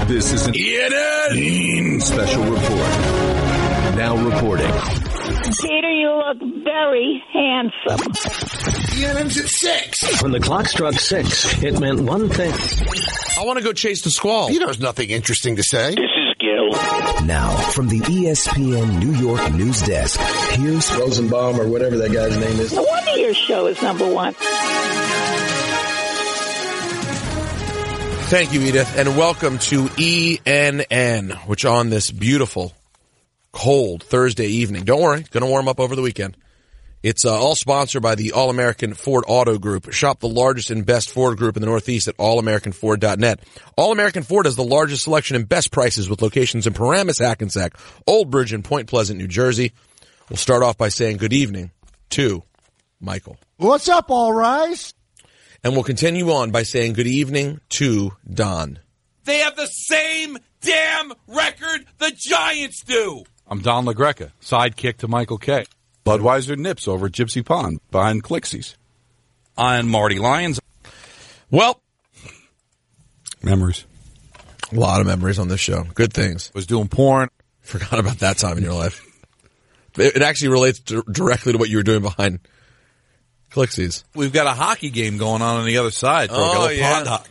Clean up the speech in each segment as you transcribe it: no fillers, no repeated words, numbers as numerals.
This is an ENN special report. Now reporting. Peter, you look very handsome. ENN's at 6. When the clock struck 6, it meant one thing. I want to go chase the squall. Peter has nothing interesting to say. This is Gil. Now, from the ESPN New York news desk, here's Rosenbaum or whatever that guy's name is. No wonder your show is number one. Thank you, Edith, and welcome to ENN, which on this beautiful, cold Thursday evening, don't worry, going to warm up over the weekend. It's all sponsored by the All-American Ford Auto Group. Shop the largest and best Ford group in the Northeast at allamericanford.net. All-American Ford has the largest selection and best prices with locations in Paramus, Hackensack, Old Bridge, and Point Pleasant, New Jersey. We'll start off by saying good evening to Michael. What's up, All Rise? And we'll continue on by saying good evening to Don. They have the same damn record the Giants do. I'm Don LaGreca, sidekick to Michael Kay. Budweiser nips over at Gypsy Pond behind Clixies. I'm Marty Lyons. Well, Memories. a lot of memories on this show. Good things. Was doing porn. Forgot about that time in your life. It actually relates directly to what you were doing behind Clixies. We've got a hockey game going on the other side. Pond hockey.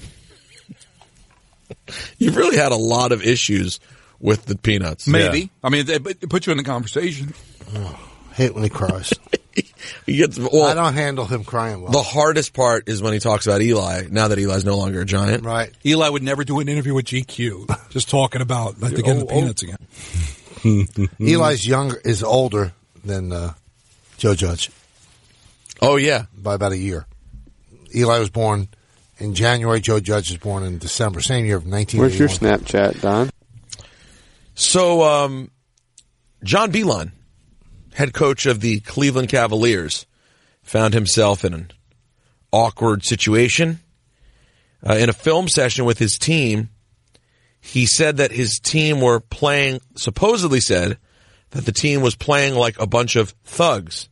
You've really had a lot of issues with the Peanuts. Maybe. Yeah. I mean, it puts you in the conversation. Hate when he cries. He gets, I don't handle him crying well. The hardest part is when he talks about Eli, now that Eli's no longer a Giant. Right. Eli would never do an interview with GQ, just talking about like, getting the Peanuts again. Eli's is older than Joe Judge Oh, yeah. by about a year. Eli was born in January. Joe Judge was born in December, same year of 1981. Where's your Snapchat, Don? So, John Beilein, head coach of the Cleveland Cavaliers, found himself in an awkward situation. In a film session with his team, he said that his team were playing, supposedly said that the team was playing like a bunch of thugs.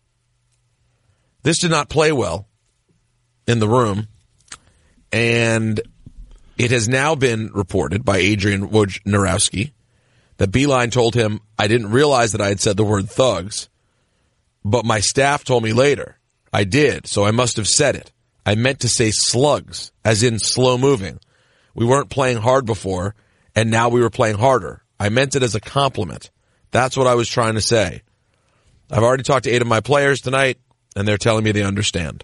This did not play well in the room, and it has now been reported by Adrian Wojnarowski that Beilein told him, I didn't realize that I had said the word thugs, but my staff told me later. I did, so I must have said it. I meant to say slugs, as in slow moving. We weren't playing hard before, and now we were playing harder. I meant it as a compliment. That's what I was trying to say. I've already talked to 8 of my players tonight, and they're telling me they understand.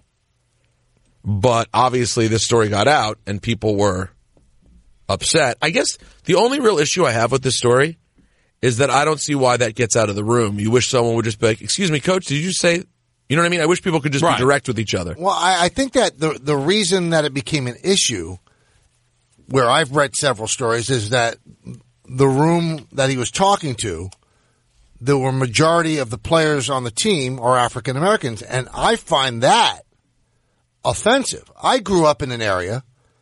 But obviously this story got out, and people were upset. I guess the only real issue I have with this story is that I don't see why that gets out of the room. You wish someone would just be like, excuse me, coach, did you say... You know what I mean? I wish people could just be direct with each other. Well, I think that the reason that it became an issue, where I've read several stories, is that the room that he was talking to, the majority of the players on the team are African Americans, and I find that offensive. I grew up in an area.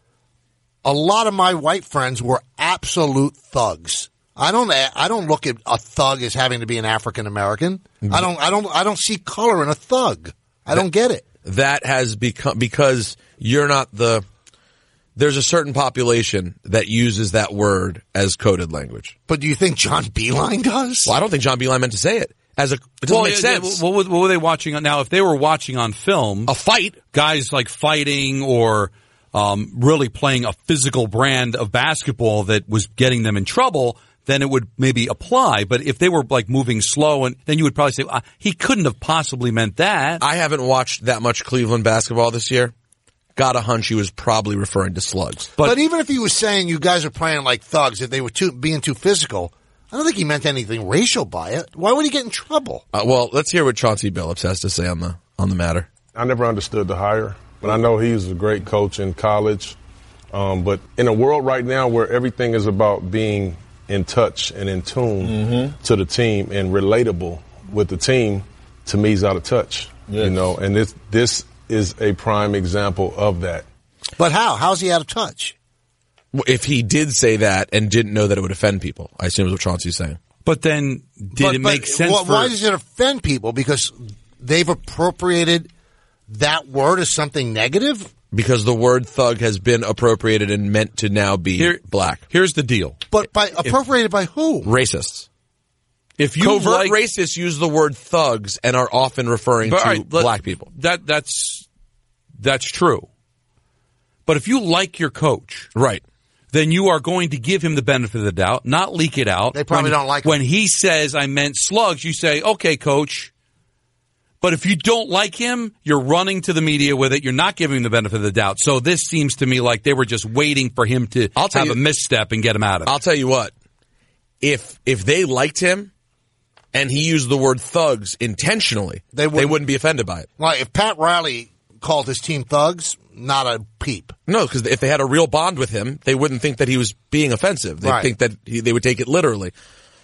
A lot of my white friends were absolute thugs. I don't look at a thug as having to be an African American. I don't see color in a thug. I don't get it. That has become, because you're not there's a certain population that uses that word as coded language. But do you think John Beilein does? Well, I don't think John Beilein meant to say it. It doesn't make sense. What were they watching on? Now, if they were watching on film, a fight, guys like fighting or really playing a physical brand of basketball that was getting them in trouble, then it would maybe apply. But if they were like moving slow, and then you would probably say, he couldn't have possibly meant that. I haven't watched that much Cleveland basketball this year. Got a hunch he was probably referring to slugs. But even if he was saying you guys are playing like thugs, if they were being too physical, I don't think he meant anything racial by it. Why would he get in trouble? Well, let's hear what Chauncey Billups has to say on the matter. I never understood the hire, but I know he was a great coach in college. But in a world right now where everything is about being in touch and in tune to the team and relatable with the team, to me, he's out of touch. Yes. You know, and this is a prime example of that. But how? How's he out of touch? If he did say that and didn't know that it would offend people, I assume is what Chauncey's saying. But then, did it make sense? Why does it offend people? Because they've appropriated that word is something negative? Because the word thug has been appropriated and meant to now be black. Here's the deal. But appropriated by who? Racists. If you Covert racists use the word thugs and are often referring to black people. That's true. But if you like your coach, right, then you are going to give him the benefit of the doubt, not leak it out. They probably don't like him. When he says, I meant slugs, you say, okay, coach. But if you don't like him, you're running to the media with it. You're not giving him the benefit of the doubt. So this seems to me like they were just waiting for him to have a misstep and get him out of it. I'll tell you what. If they liked him and he used the word thugs intentionally, they wouldn't be offended by it. Like if Pat Riley called his team thugs, not a peep. No, because if they had a real bond with him, they wouldn't think that he was being offensive. They'd think that they would take it literally.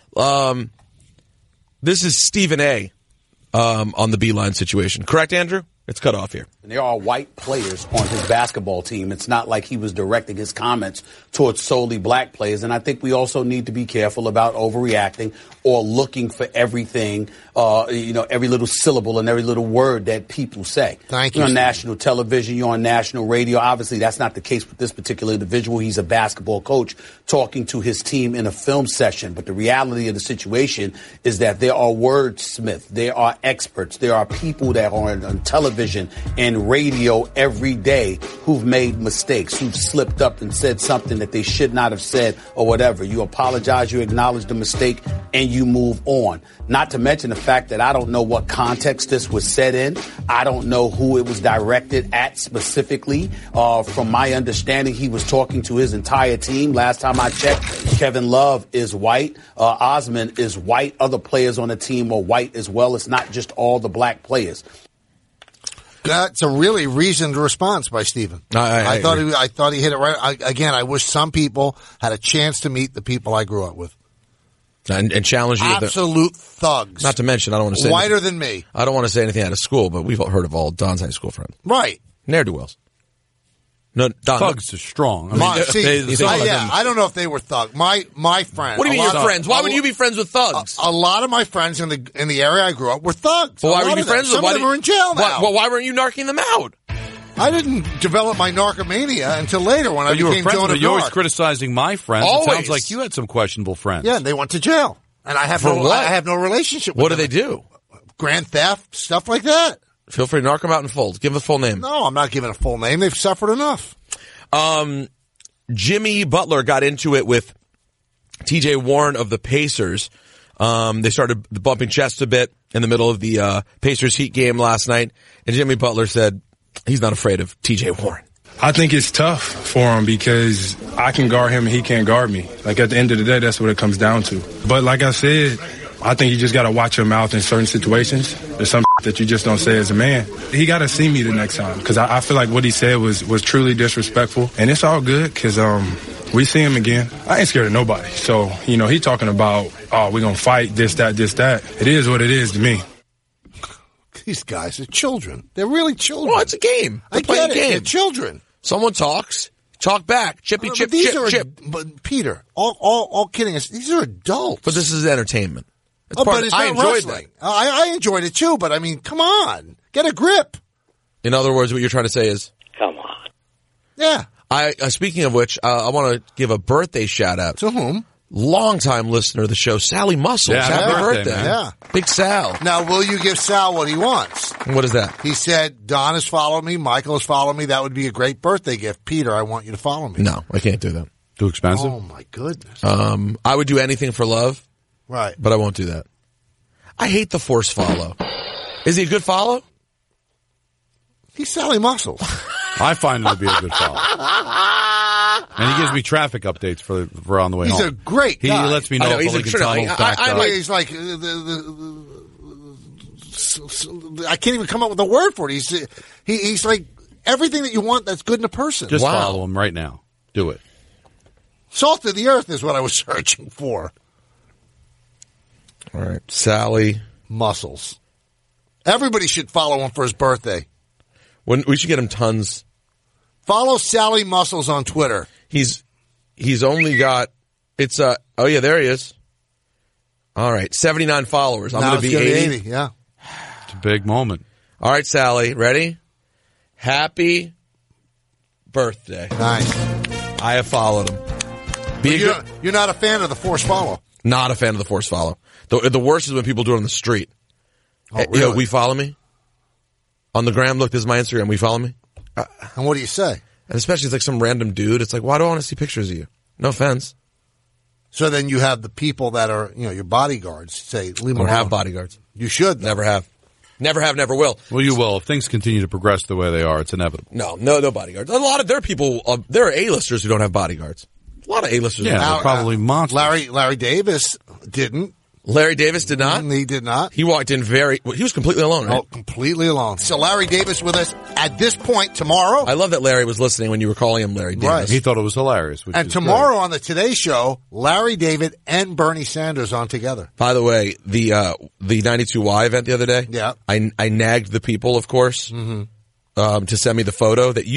This is Stephen A. On the Beeline situation. Correct, Andrew? It's cut off here. And there are white players on his basketball team. It's not like he was directing his comments towards solely black players. And I think we also need to be careful about overreacting or looking for everything, every little syllable and every little word that people say. Thank you. You're on national television. You're on national radio. Obviously, that's not the case with this particular individual. He's a basketball coach talking to his team in a film session. But the reality of the situation is that there are wordsmiths. There are experts. There are people that are on television and radio every day who've made mistakes, who've slipped up and said something that they should not have said or whatever. You apologize, you acknowledge the mistake, and you move on. Not to mention the fact that I don't know what context this was said in. I don't know who it was directed at specifically. From my understanding, he was talking to his entire team. Last time I checked, Kevin Love is white. Osman is white. Other players on the team are white as well. It's not just all the black players. That's a really reasoned response by Stephen. I thought he hit it right. I wish some people had a chance to meet the people I grew up with. And challenge you. Absolute thugs. Not to mention, I don't want to say whiter than me. I don't want to say anything out of school, but we've all heard of all Don's high school friends. Right. Ne'er-do-wells. No, Don, thugs are strong. I don't know if they were thugs. My friends. What do you mean your friends? Why would you be friends with thugs? A lot of my friends in the area I grew up were thugs. Well, why would you be friends with them? Some of them are in jail now. Why weren't you narking them out? I didn't develop my narcomania until later when I became Joan of You're always Arc. criticizing my friends. Always. It sounds like you had some questionable friends. Yeah, and they went to jail. And I have no relationship with them. What do they do? Grand theft, stuff like that. Feel free to narc them out in full. Give a full name. No, I'm not giving a full name. They've suffered enough. Jimmy Butler got into it with TJ Warren of the Pacers. They started bumping chests a bit in the middle of the Pacers Heat game last night. And Jimmy Butler said he's not afraid of TJ Warren. I think it's tough for him because I can guard him and he can't guard me. Like, at the end of the day, that's what it comes down to. But like I said, I think you just got to watch your mouth in certain situations. There's some that you just don't say as a man. He got to see me the next time because I feel like what he said was truly disrespectful. And it's all good because we see him again. I ain't scared of nobody. So, he talking about, we're going to fight, this, that. It is what it is to me. These guys are children. They're really children. Well, it's a game. I get it. They're children. Someone talks, talk back. Chip. But Peter, all kidding aside, these are adults. But this is entertainment. But it's not wrestling. I enjoyed it too, but I mean, come on. Get a grip. In other words, what you're trying to say is, come on. Yeah. Speaking of which, I want to give a birthday shout out. To whom? Longtime listener of the show, Sally Muscles. Yeah, happy birthday. Man. Yeah. Big Sal. Now, will you give Sal what he wants? What is that? He said, Don has followed me, Michael has followed me. That would be a great birthday gift. Peter, I want you to follow me. No, I can't do that. Too expensive? Oh, my goodness. I would do anything for love. Right. But I won't do that. I hate the forced follow. Is he a good follow? He's Sally Muscles. I find him to be a good follow. And he gives me traffic updates for on the way home. He's a great guy. He lets me know if the Lincoln Tunnel's backed up. He's like, I can't even come up with a word for it. He's like everything that you want that's good in a person. Just follow him right now. Do it. Salt of the earth is what I was searching for. All right. Sally Muscles. Everybody should follow him for his birthday. We should get him tons. Follow Sally Muscles on Twitter. He's only got, oh yeah, there he is. All right, 79 followers. I'm going to be 80. Yeah. It's a big moment. All right, Sally, ready? Happy birthday. Nice. I have followed him. You're not a fan of the forced follow. Not a fan of the forced follow. The worst is when people do it on the street. Oh, Hey, really? yo, we follow me? On the gram, look, this is my Instagram. We follow me? And what do you say? And especially it's like some random dude. It's like, why do I want to see pictures of you? No offense. So then you have the people that are, your bodyguards say, leave I them don't alone. have bodyguards. You should. Never have. Never have, never will. Well, you will. If things continue to progress the way they are, it's inevitable. No bodyguards. There are people, there are A-listers who don't have bodyguards. A lot of A-listers. Yeah, they're probably monsters. Larry Davis didn't. Larry Davis did not? He did not. He walked in he was completely alone, right? Oh, completely alone. So Larry Davis with us at this point tomorrow. I love that Larry was listening when you were calling him Larry Davis. Right. He thought it was hilarious. And tomorrow on the Today Show, Larry David and Bernie Sanders on together. By the way, the 92Y event the other day, yeah, I nagged the people, of course, to send me the photo that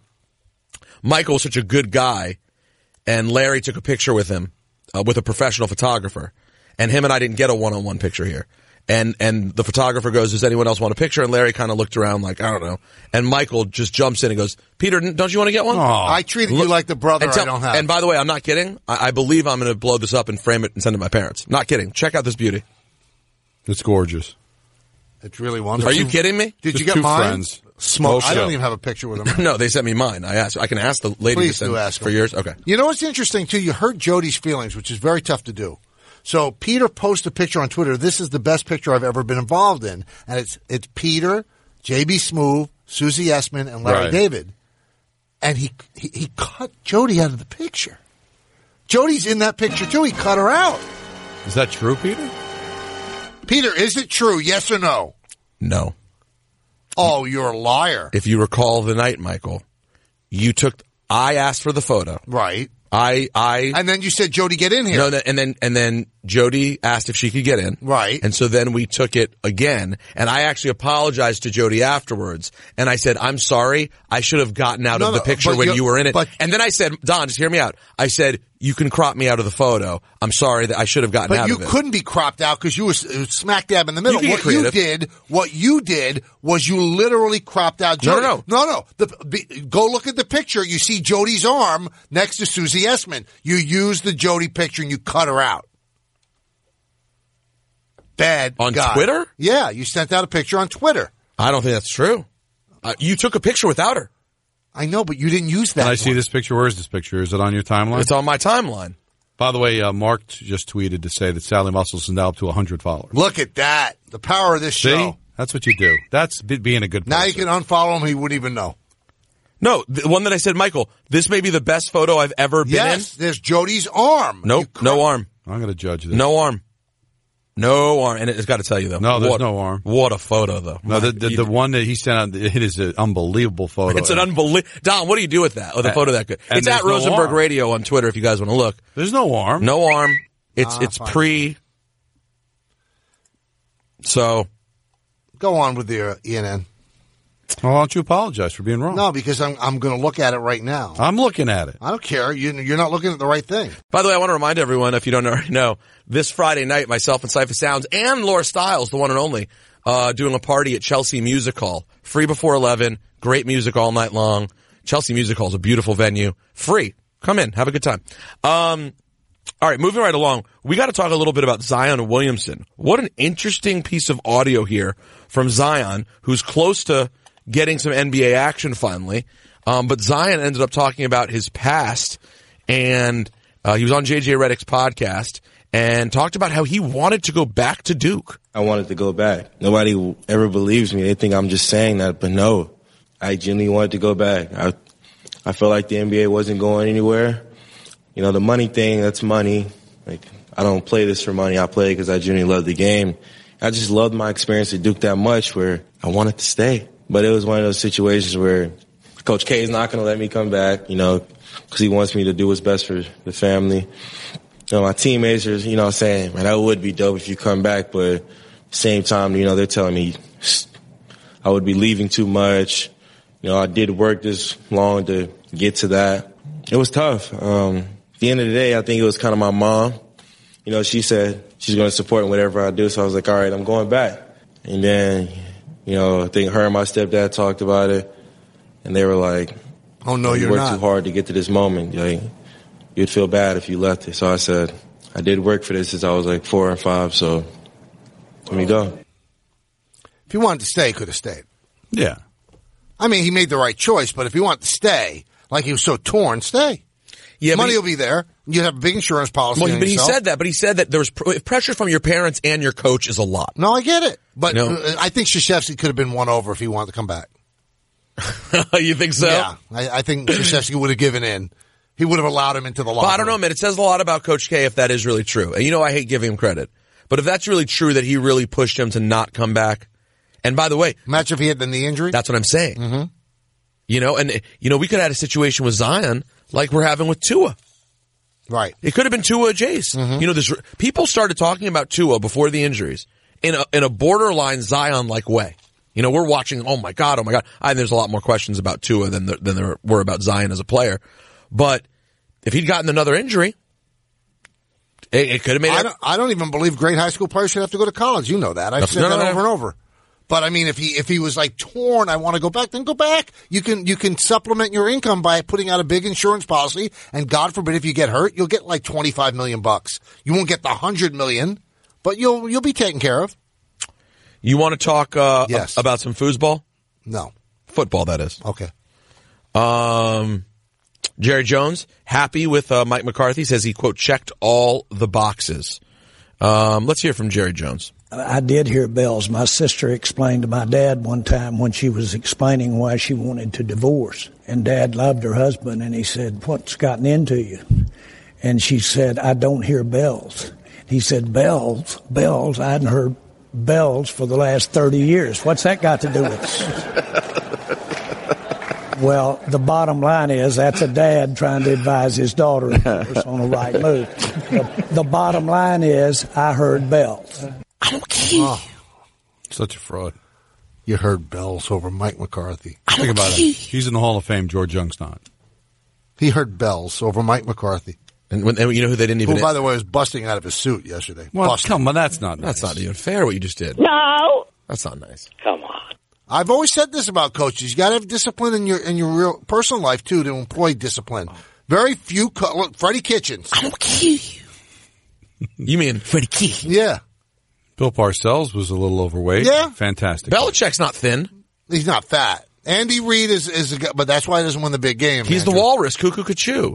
Michael was such a good guy, and Larry took a picture with him, with a professional photographer. And him and I didn't get a one-on-one picture here. And the photographer goes, does anyone else want a picture? And Larry kind of looked around like, I don't know. And Michael just jumps in and goes, Peter, don't you want to get one? I treated you like the brother I don't have. And by the way, I'm not kidding. I believe I'm going to blow this up and frame it and send it to my parents. Not kidding. Check out this beauty. It's gorgeous. It's really wonderful. Are you kidding me? Did you get mine? Friends. Smoke. I don't even have a picture with them. No, they sent me mine. I can ask the lady Please to send do ask for yours. Okay. You know what's interesting, too? You hurt Jody's feelings, which is very tough to do. So Peter posted a picture on Twitter. This is the best picture I've ever been involved in. And it's Peter, J.B. Smoove, Susie Essman, and Larry David. And he cut Jody out of the picture. Jody's in that picture, too. He cut her out. Is that true, Peter? Peter, is it true? Yes or no? No. Oh, you're a liar. If you recall the night, Michael, I asked for the photo. Right. And then you said, Jody, get in here. No, and then Jody asked if she could get in. Right. And so then we took it again, and I actually apologized to Jody afterwards, and I said, I'm sorry, I should have gotten out of the picture when you were in it. And then I said, Don, just hear me out. I said, you can crop me out of the photo. I'm sorry that I should have gotten out of it. But you couldn't be cropped out because you were smack dab in the middle. What you did was you literally cropped out Jody. No. Go look at the picture. You see Jody's arm next to Susie Essman. You used the Jody picture and you cut her out. Bad on guy. Twitter? Yeah, you sent out a picture on Twitter. I don't think that's true. You took a picture without her. I know, but you didn't use that. Can I see this picture? Where is this picture? Is it on your timeline? It's on my timeline. By the way, Mark just tweeted to say that Sally Muscles is now up to 100 followers. Look at that. The power of this show. That's what you do. That's being a good person. Now you can unfollow him. He wouldn't even know. No, the one that I said, Michael, this may be the best photo I've ever been in. Yes, there's Jody's arm. Nope, no arm. I'm going to judge this. No arm. No arm. And it's got to tell you, though. No, there's no arm. What a photo, though. No, the one that he sent out, it is an unbelievable photo. It's an unbelievable. Don, what do you do with that? Oh, the photo that good. It's at Rosenberg Radio on Twitter if you guys want to look. There's no arm. No arm. It's pre. So. Go on with your ENN. Well, why don't you apologize for being wrong? No, because I'm going to look at it right now. I'm looking at it. I don't care. You're not looking at the right thing. By the way, I want to remind everyone, if you don't already know, this Friday night, myself and Cypher Sounds and Laura Stiles, the one and only, doing a party at Chelsea Music Hall. Free before 11. Great music all night long. Chelsea Music Hall is a beautiful venue. Free. Come in. Have a good time. All right, moving right along. We got to talk a little bit about Zion Williamson. What an interesting piece of audio here from Zion, who's close to getting some NBA action finally. But Zion ended up talking about his past, and he was on JJ Redick's podcast and talked about how he wanted to go back to Duke. I wanted to go back. Nobody ever believes me. They think I'm just saying that, but no. I genuinely wanted to go back. I felt like the NBA wasn't going anywhere. You know, the money thing, that's money. Like, I don't play this for money. I play because I genuinely love the game. I just loved my experience at Duke that much where I wanted to stay. But it was one of those situations where Coach K is not going to let me come back, you know, because he wants me to do what's best for the family. You know, my teammates are, you know, saying, man, that would be dope if you come back. But at the same time, you know, they're telling me I would be leaving too much. You know, I did work this long to get to that. It was tough. At the end of the day, I think it was kind of my mom. You know, she said she's going to support me whatever I do. So I was like, all right, I'm going back. And then, you know, I think her and my stepdad talked about it. and they were like, "Oh no, you you're worked not. too hard to get to this moment. Like, you'd feel bad if you left it." So I said, "I did work for this since I was like 4 or 5. So let me go." If he wanted to stay, he could have stayed. Yeah. I mean, he made the right choice, but if he wanted to stay, like he was so torn, stay. Yeah, money will be there. You have a big insurance policy. Well, on but he yourself. said that. But he said that there was pressure from your parents and your coach is a lot. No, I get it. But No. I think Krzyzewski could have been won over if he wanted to come back. You think so? Yeah, I think Krzyzewski would have given in. He would have allowed him into the locker But I don't know, man. It says a lot about Coach K if that is really true. And I hate giving him credit. But if that's really true that he really pushed him to not come back. And by the way, imagine if he had the knee injury. That's what I'm saying. Mm-hmm. We could have had a situation with Zion like we're having with Tua. Right. It could have been Tua Jace. Mm-hmm. People started talking about Tua before the injuries in a borderline Zion-like way. We're watching, oh my God. And there's a lot more questions about Tua than there were about Zion as a player. But if he'd gotten another injury, it could have made it. I don't even believe great high school players should have to go to college. You know that. I've said that over and over. But I mean, if he was like torn, I want to go back, then go back. You can supplement your income by putting out a big insurance policy. And God forbid if you get hurt, you'll get like $25 million. You won't get the $100 million, but you'll be taken care of. You want to talk yes. about some foosball? No. Football, that is. Okay. Jerry Jones, happy with Mike McCarthy, says he, quote, checked all the boxes. Let's hear from Jerry Jones. I did hear bells. My sister explained to my dad one time when she was explaining why she wanted to divorce. And Dad loved her husband, and he said, "What's gotten into you?" And she said, "I don't hear bells." He said, bells? I hadn't heard bells for the last 30 years. What's that got to do with us? Well, the bottom line is that's a dad trying to advise his daughter on the right move. The bottom line is I heard bells. I don't care. Oh, such a fraud. You heard bells over Mike McCarthy. Think about it. He's in the Hall of Fame. George Young's not. He heard bells over Mike McCarthy. And you know who they didn't even... Who, by the way, was busting out of his suit yesterday. Well, busting. come on, that's not nice. That's not even fair what you just did. No. That's not nice. Come on. I've always said this about coaches. You got to have discipline in your real personal life, too, to employ discipline. Very few... Look, Freddie Kitchens. I don't care. You mean Freddie Kitchens? Yeah. Bill Parcells was a little overweight. Yeah. Fantastic. Belichick's not thin. He's not fat. Andy Reid is a guy, but that's why he doesn't win the big game. He's the walrus, cuckoo Kachu.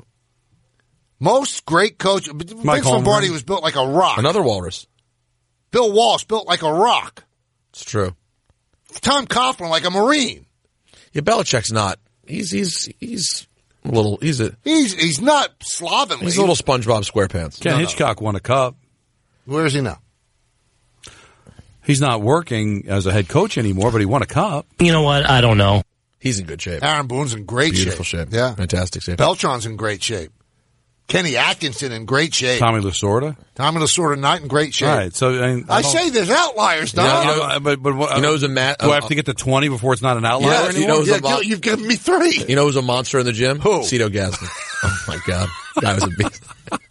Most great coach. Vince Lombardi was built like a rock. Another walrus. Bill Walsh built like a rock. It's true. Tom Coughlin like a Marine. Yeah, Belichick's not. He's a little. He's not slovenly. He's a little SpongeBob SquarePants. Ken Hitchcock won a cup. Where is he now? He's not working as a head coach anymore, but he won a cup. You know what? I don't know. He's in good shape. Aaron Boone's in great Beautiful shape. Yeah. Fantastic shape. Beltran's in great shape. Kenny Atkinson in great shape. Tommy Lasorda not in great shape. All right, so I say there's outliers, Don. but do I have to get to 20 before it's not an outlier anymore? You've given me 3. You know who's a monster in the gym? Who? Cito Gaston. Oh my God, guy was a beast.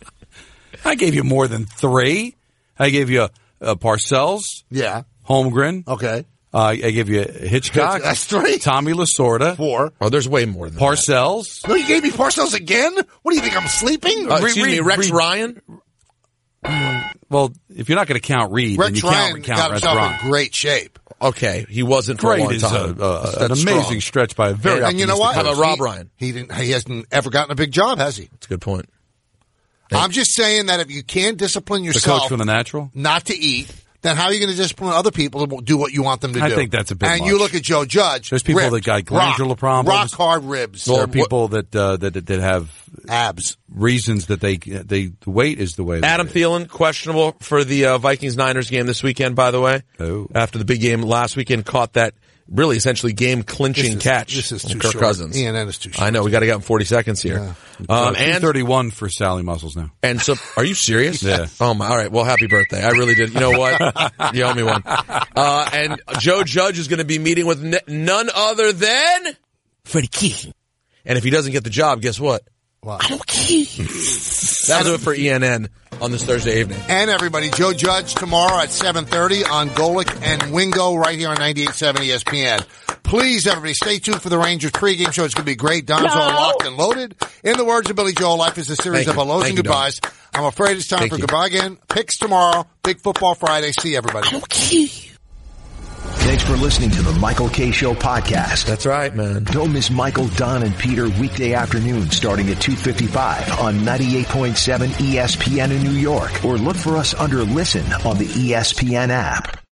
I gave you more than 3. I gave you Parcells. Yeah. Holmgren. Okay. I gave you Hitchcock. That's 3. Tommy Lasorda. 4. Oh, there's way more than Parcells. No, you gave me Parcells again? What do you think, I'm sleeping? Excuse me, Rex Ryan? Well, if you're not going to count Reed, then you can't count got himself Ron. in great shape. Okay, he wasn't for a long time. An amazing stretch by a very and you know what? How about Rob Ryan? He hasn't ever gotten a big job, has he? That's a good point. I'm just saying that if you can't discipline yourself, the coach from the Natural, not to eat, then how are you going to discipline other people to do what you want them to do? I think that's a bit And much. you look at Joe Judge. There's people ripped, that got glandular problems, rock hard ribs. There are people that have abs. Reasons that the weight is the way. Adam Thielen, questionable for the Vikings-Niners game this weekend, by the way. Oh. After the big game last weekend, caught that really essentially game-clinching catch. This is too Kirk short. Cousins. ENN is too short. I know. We got to get in 40 seconds here. Yeah. And 231 for Sally Muscles now. And so, are you serious? Yeah. Oh my! All right. Well, happy birthday. I really did. You know what? You owe me one. And Joe Judge is going to be meeting with none other than Freddie Kitchens. And if he doesn't get the job, guess what? What? I don't care. That'll do it for ENN. on this Thursday evening. And everybody, Joe Judge tomorrow at 7:30 on Golic and Wingo right here on 98.7 ESPN. Please, everybody, stay tuned for the Rangers pregame show. It's going to be great. Don's all locked and loaded. In the words of Billy Joel, life is a series of hellos and goodbyes. I'm afraid it's time for goodbye again. Picks tomorrow. Big Football Friday. See everybody. Thanks for listening to the Michael K. Show podcast. That's right, man. Don't miss Michael, Don, and Peter weekday afternoon starting at 2:55 on 98.7 ESPN in New York. Or look for us under Listen on the ESPN app.